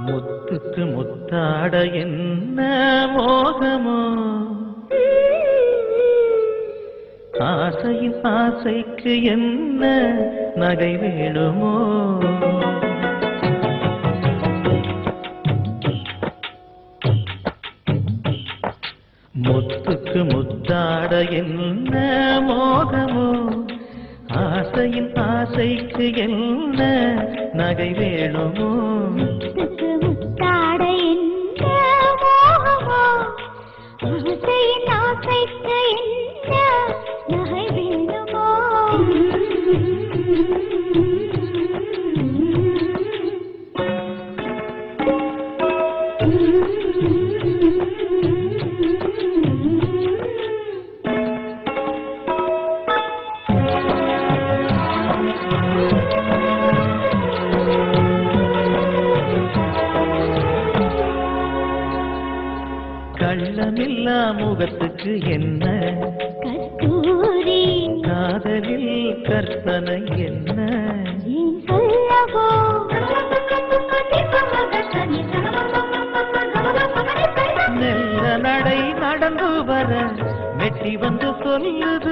முத்துக்கு முத்தாட என்ன மோகமோ ஆசையின் ஆசைக்கு என்ன நகை வேணுமோ முத்துக்கு முத்தாட என்ன மோகமோ ஆசையின் ஆசைக்கு என்ன நகை வேணுமோ முத்துக்கு முத்தாட என்ன மோகமோ ஆசையின் ஆசைக்கு என்ன நகை வேணுமோ கள்ளமில்லா முகத்துக்கு என்ன கஸ்தூரி காதலில் கற்பனை என்ன சொல்லவோ மெல்ல நடை நடந்து வர மெட்டி வந்து சொல்லுது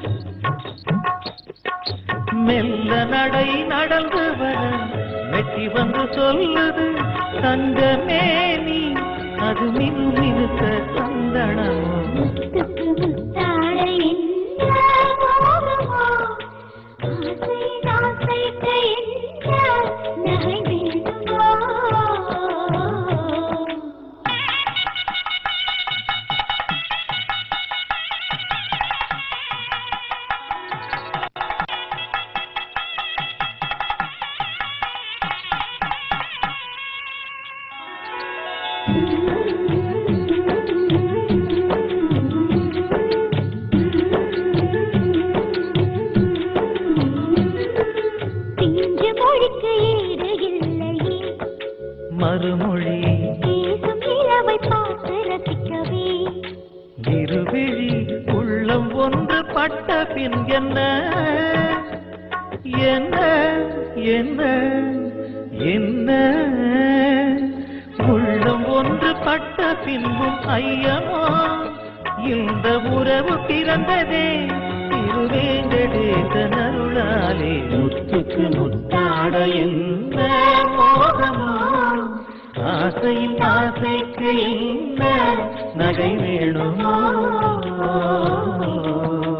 மெல்ல நடை நடந்து வர மெட்டி வந்து சொல்லுது தங்கமே நீ அது மினு மினுக்க சந்தனமோ முத்துக்கு முத்தாட என்ன மோகமோ ஆசையின் ஆசைக்கு என்ன நகை வேணுமோ பிஞ்சு மொழிக்கு ஈடு இல்லையே மறுமொழி பேசும் இளவை பார்த்து ரசிக்கவே இருவிழி உள்ளம் ஒன்று பட்ட பின் என்ன என்ன என்ன என்ன உள்ளம் ஒன்று பட்ட பின்பும் ஐயமோ இந்த உறவு பிறந்ததே திருவேங்கடேச அருளாலே முத்துக்கு முத்தாட என்ன மோகமோ ஆசையின் ஆசைக்கு என்ன நகை வேணுமோ